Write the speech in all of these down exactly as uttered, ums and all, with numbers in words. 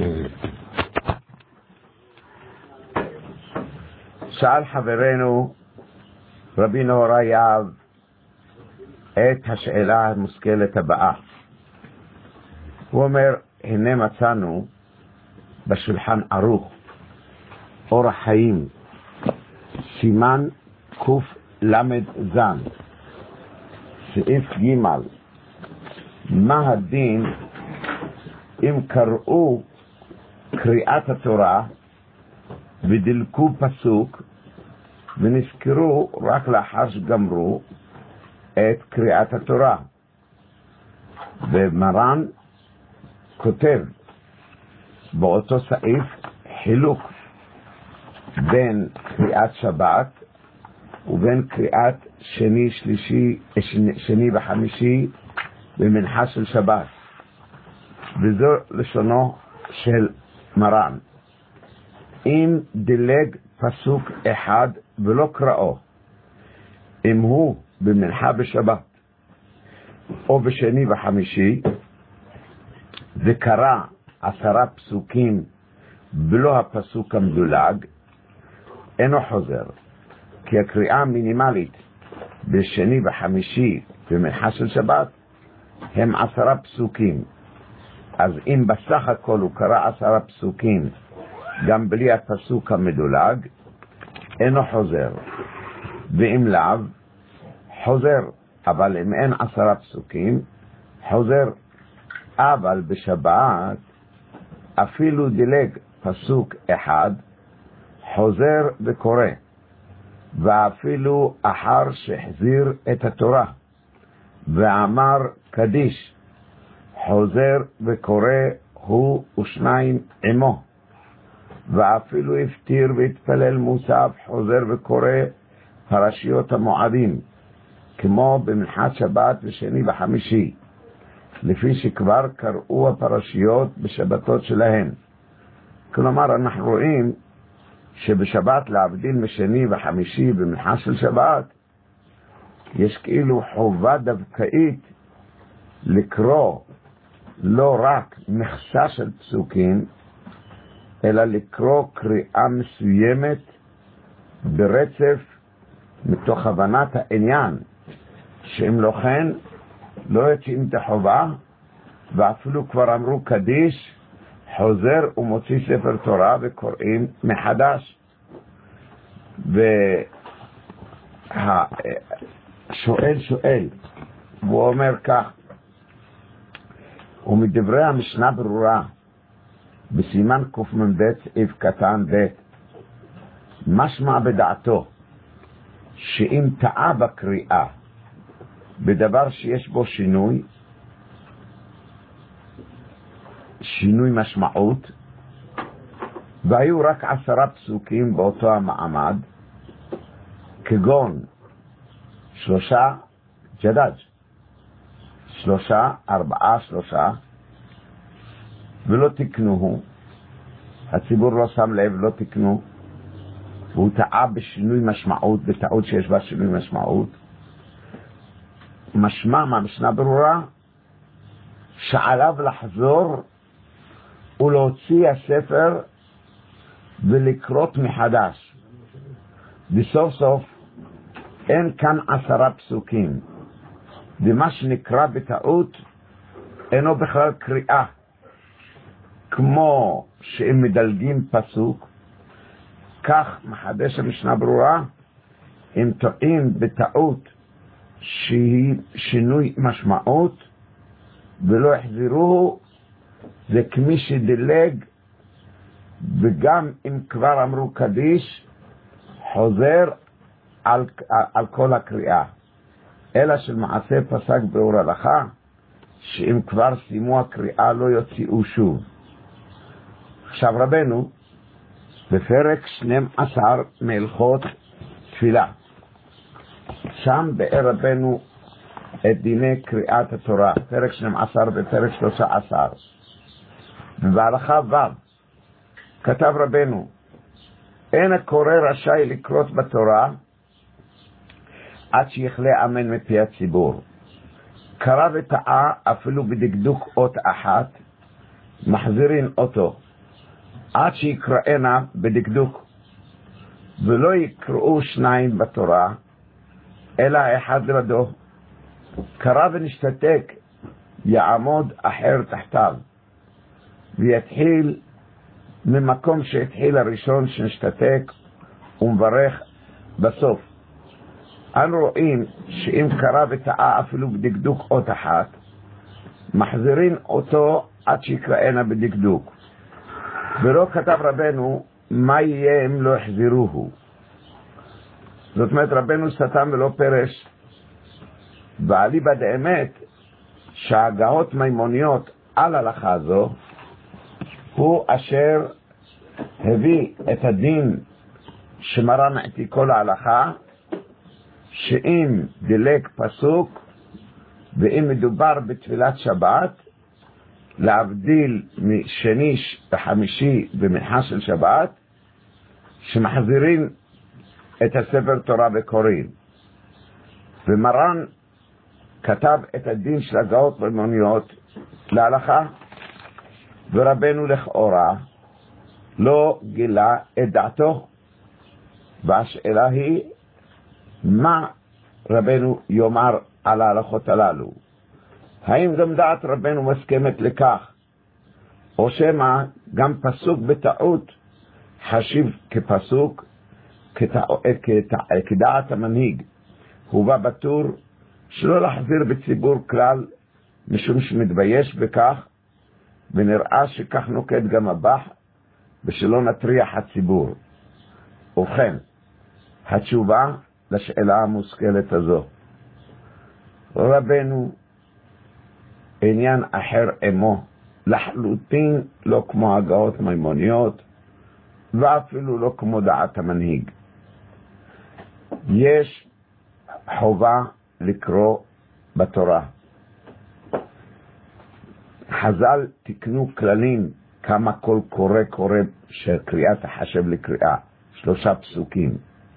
שאל חברנו רבי נהוראי יהב את השאלה המושכלת הבאה. הוא אומר, הנה מצאנו בשולחן ערוך אורח חיים סימן קוף למד זן סעיף ג' מה הדין אם קראו קריאת התורה ודלקו פסוק ונזכרו רק לאחר שגמרו את קריאת התורה. ומרן כותב באותו סעיף חילוק בין קריאת שבת ובין קריאת שני שלישי שני וחמישי במנחה של שבת, וזו לשונו של מרן. אם דילג פסוק אחד ולא קראו, אם הוא במנחה בשבת או בשני וחמישי וקרא עשרה פסוקים בלא הפסוק המדולג, אינו חוזר, כי הקריאה המינימלית בשני וחמישי במנחה של שבת הם עשרה פסוקים. אז אם בסך הכל הוא קרא עשרה פסוקים גם בלי הפסוק המדולג, אינו חוזר. ואם לאו, חוזר. אבל אם אין עשרה פסוקים, חוזר. אבל בשבת אפילו דילג פסוק אחד, חוזר וקורא, ואפילו אחר שהחזיר את התורה ואמר קדיש, חוזר וקורא הוא ושניים עמו, ואפילו הפטיר והתפלל מוסף, חוזר וקורא פרשיות המועדים כמו במנחת שבת ושני וחמישי, לפי שכבר קראו הפרשיות בשבתות שלהן. כלומר, אנחנו רואים שבשבת להבדיל משני וחמישי במנחה של שבת יש כאילו חובה דווקאית לקרוא לא רק מכסה של פסוקים, אלא לקרוא קריאה מסוימת ברצף מתוך הבנת העניין, שאם לא כן לא יוצאים את החובה, ואפילו כבר אמרו קדיש, חוזר ומוציא ספר תורה וקוראים מחדש. והשואל שואל, והוא אומר כך, ומדברי המשנה ברורה בסימן קמ"ב סעיף קטן ב', משמע בדעתו שאם טעה בקריאה בדבר שיש בו שינוי, שינוי משמעות, והיו רק עשרה פסוקים באותו המעמד, כגון שלושה ג'דאג', שלושה, ארבעה, שלושה, ולא תקנוהו, הציבור לא שם לב, לא תקנו, והוא טעה בשינוי משמעות, בטעות שיש בה שינוי משמעות, משמע מהמשנה ברורה שעליו לחזור ולהוציא הספר ולקרות מחדש. בסוף סוף אין כאן עשרה פסוקים, ומה שנקרא בטעות אינו בכלל קריאה, כמו שאם מדלגים פסוק, כך מחדש המשנה ברורה, אם טועים בטעות שהיא שינוי משמעות ולא החזירוהו, זה כמי שדילג, וגם אם כבר אמרו קדיש, חוזר על, על, על כל הקריאה. אלא שלמעשה פסק באור הלכה שאם כבר סיימו הקריאה לא יוציאו שוב. עכשיו רבנו בפרק שנים עשר מהלכות תפילה, שם באר רבנו את דיני קריאת התורה, פרק שנים עשר ופרק שלושה עשר, ובהלכה ו' כתב רבנו, אין הקורא רשאי לקרות בתורה עד שיחלה אמן מפי הציבור. קרא וטעה אפילו בדקדוק אות אחת, מחזירין אותו, עד שיקראנה בדקדוק, ולא יקראו שניים בתורה, אלא אחד לבדו. קרא ונשתתק, יעמוד אחר תחתיו, ויתחיל ממקום שהתחיל הראשון שנשתתק, ומברך בסוף. אנו רואים שאם קרא וטעה אפילו בדקדוק אות אחת, מחזירים אותו עד שיקראנה בדקדוק. ולא כתב רבנו מה יהיה אם לא יחזירוהו. זאת אומרת, רבנו סתם ולא פרש, ואליבא דאמת שהגאות מימוניות על הלכה זו הוא אשר הביא את הדין שמרן העתיקו להלכה, שאם דילג פסוק ואם מדובר בתפילת שבת, להבדיל משני וחמישי במנחה של שבת, שמחזירים את הספר תורה וקוראים. ומרן כתב את הדין של הגאות מימוניות להלכה, ורבנו לכאורה לא גילה את דעתו. והשאלה היא, מה רבנו יאמר על ההלכות הללו? האם גם דעת רבנו מסכמת לכך, או שמה גם פסוק בטעות חשיב כפסוק כדעת המנהיג? הוא בא בטור שלא להחזיר בציבור כלל, משום שמתבייש בכך, ונראה שכך נוקד גם הבח, ושלא נטריח הציבור. ובכן, התשובה לשאלה המושכלת הזו, רבנו עניין אחר עמו, לחלוטין לא כמו הגאות מימוניות, ואפילו לא כמו דעת המנהיג. יש חובה לקרוא בתורה. חז"ל תקנו כללים כמה כל קורא קורא שקריאה תחשב לקריאה, שלושה פסוקים.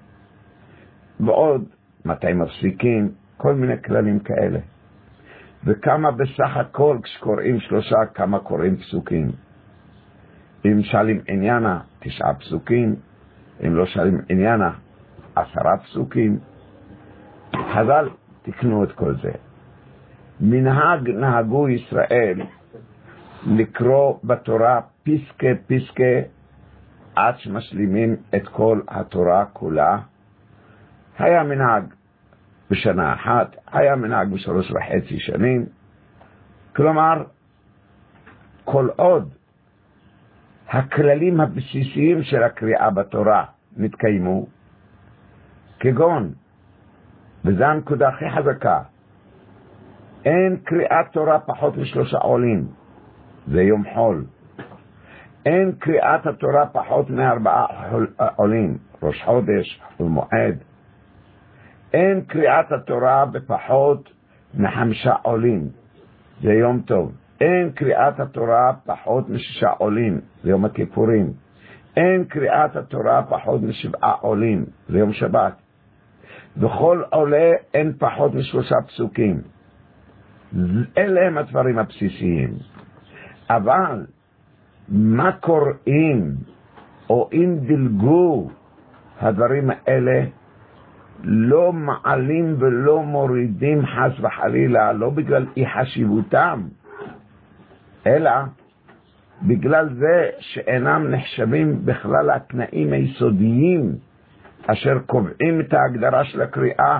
ועוד מתי מפסיקים, כל מיני כללים כאלה. וכמה בסך הכל כשקוראים שלושה, כמה קוראים פסוקים. אם שואלים עניינה, תשעה פסוקים. אם לא שואלים עניינה, עשרה פסוקים. חז"ל תקנו את כל זה. מנהג נהגו ישראל לקרוא בתורה פסקי פסקי עד שמשלימים את כל התורה כולה. היה מנהג בשנה אחת, היה מנהג בשלוש וחצי שנים. כלומר, כל עוד הכללים הבסיסיים של הקריאה בתורה נתקיימו, כגון, וזו הנקודה הכי חזקה, אין קריאת תורה פחות משלושה עולים, זה יום חול. אין קריאת התורה פחות מארבעה עולים, ראש חודש ומועד. אין קריאת התורה בפחות מחמישה עולים, זה יום טוב. אין קריאת התורה פחות משישה עולים, זה יום הכיפורים. אין קריאת התורה פחות משבעה עולים, זה יום שבת. בכל עולה אין פחות משלושה פסוקים. אלה הם הדברים הבסיסיים. אבל מה קוראים, או אם דילגו, הדברים האלה לא מעלים ולא מורידים חס וחלילה, לא בגלל אי חשיבותם, אלא בגלל זה שאינם נחשבים בכלל התנאים היסודיים אשר קובעים את ההגדרה של הקריאה.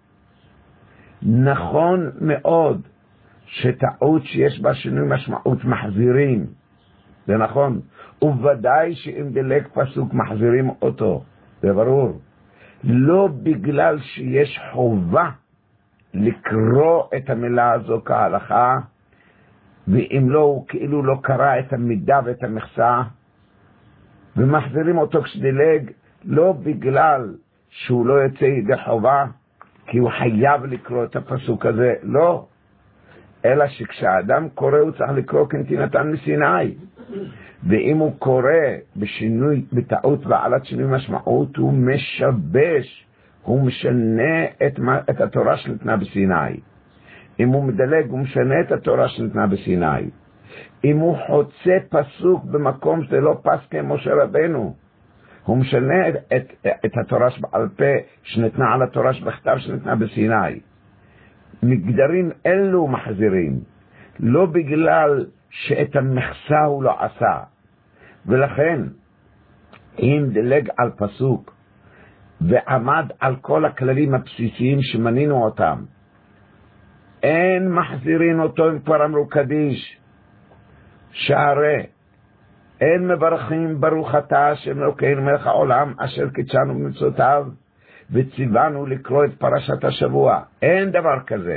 נכון מאוד שטעות שיש בה שינוי משמעות מחזירים, זה נכון, ובוודאי שאם דילג פסוק מחזירים אותו, זה ברור. לא בגלל שיש חובה לקרוא את המילה הזו כהלכה, ואם לא, הוא כאילו לא קרא את המידה ואת המכסה, ומחזירים אותו כשדילג, לא בגלל שהוא לא יוצא ידי חובה, כי הוא חייב לקרוא את הפסוק הזה, לא. אלא שכשהאדם קורא הוא צריך לקרוא כנתינתן מסיני, ואם הוא קורא בשינוי, בטעות ועלת שינוי משמעות, הוא משבש, הוא משנה את, את התורה שנתנה בסיני. אם הוא מדלג, הוא משנה את התורה שנתנה בסיני. אם הוא חוצה פסוק במקום זה לא פס כמשה רבנו, הוא משנה את, את, את התורה שבעל פה שנתנה על התורה שבכתב שנתנה בסיני. מגדרים אלו מחזירים, לא בגלל שאת המכסה הוא לא עשה. ולכן אם דלג על פסוק ועמד על כל הכללים הבסיסיים שמנינו אותם, אין מחזירים אותו אם כבר אמרו קדיש. שהרי אין מברכים ברוך אתה השם אלוקינו מלך העולם אשר קידשנו במצוותיו וציוונו לקרוא את פרשת השבוע. אין דבר כזה.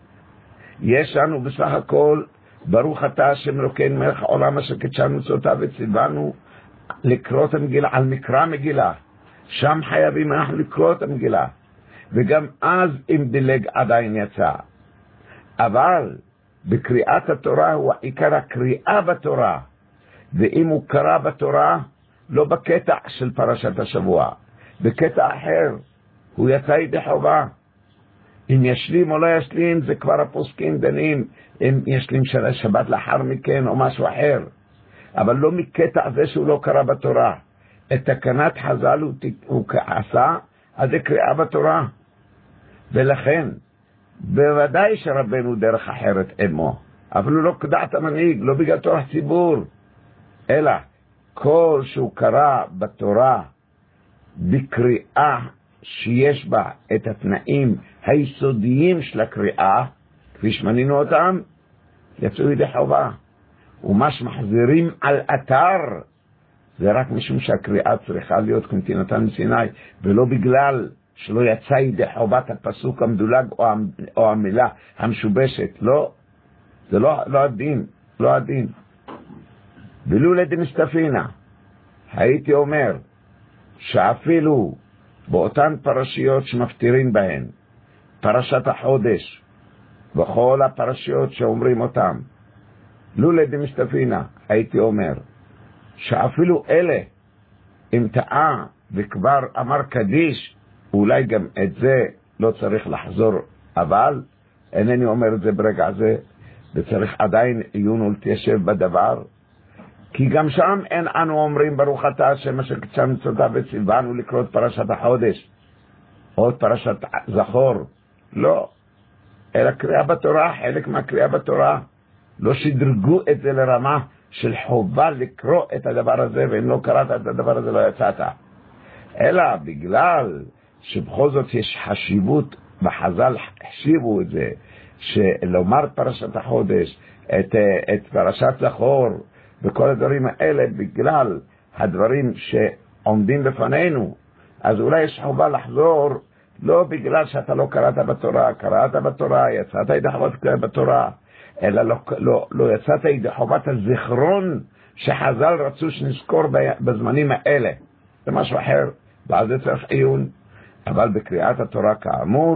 יש לנו בסך הכל ברוך אתה השם אלוקינו מלך העולם אשר קידשנו במצוותיו וציוונו לקרוא את המגילה, על מקרא מגילה. שם חייבים אנחנו לקרוא את המגילה, וגם אז אם דילג עדיין יצא. אבל בקריאת התורה הוא עיקר הקריאה בתורה, ואם הוא קרא בתורה לא בקטע של פרשת השבוע, בקטע אחר הוא יצא ידי חובה. אם ישלים או לא ישלים זה כבר הפוסקים דנים, אם ישלים של השבת לאחר מכן או משהו אחר, אבל לא מקטע זה שהוא לא קרא בתורה. את תקנת חז"ל הוא, הוא עשה, אז זה קריאה בתורה. ולכן בוודאי שרבנו דרך אחרת אמו, אבל הוא לא קדעת המנהיג, לא בגלל תורה ציבור, אלא כל שהוא קרא בתורה בקריאה שיש בה את התנאים היסודיים של הקריאה, כפי שמנינו אותם, יצאו ידי חובה. ומה שמחזירים על אתר זה רק משום שהקריאה צריכה להיות כנתינתן מסיני, ולא בגלל שלא יצא ידי חובת הפסוק המדולג או המילה המשובשת. לא, זה לא, לא הדין, לא הדין. ולו לדין סטפינה, הייתי אומר שאפילו באותן פרשיות שמפתירים בהן, פרשת החודש וכל הפרשיות שאומרים אותם, לו לדין סטפינה, הייתי אומר שאפילו אלה אם טעה וכבר אמר קדיש, אולי גם את זה לא צריך לחזור, אבל אינני אומר את זה ברגע זה, וצריך עדיין עיון ולהתיישב בדבר, כי גם שם אין אנו אומרים ברוך אתה השם אשר קידשנו במצוותיו וציוונו לקרוא את פרשת החודש או את פרשת זכור, לא, אלא קריאה בתורה, חלק מהקריאה בתורה. לא שדרגו את זה לרמה של חובה לקרוא את הדבר הזה, ואם לא קראת את הדבר הזה לא יצאת, אלא בגלל שבכל זאת יש חשיבות, בחז"ל החשיבו את זה, שלומר פרשת החודש, את, את פרשת זכור וכל הדברים האלה, בגלל הדברים שעומדים בפנינו, אז אולי יש חובה לחזור, לא בגלל שאתה לא קראת בתורה, קראת בתורה, יצאת ידי חובת בתורה, אלא לא, לא, לא יצאת ידי חובת הזיכרון שחז"ל רצו שנזכור בזמנים האלה. זה משהו אחר, ועל זה צריך עיון. אבל בקריאת התורה כאמור,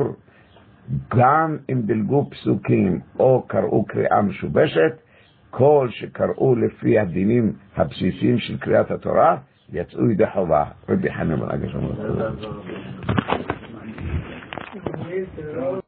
גם אם דלגו פסוקים או קראו קריאה משובשת, כל שקראו לפי הדינים הבסיסיים של קריאת התורה יצאו ידי חובה. רבי חנן בן עקשיא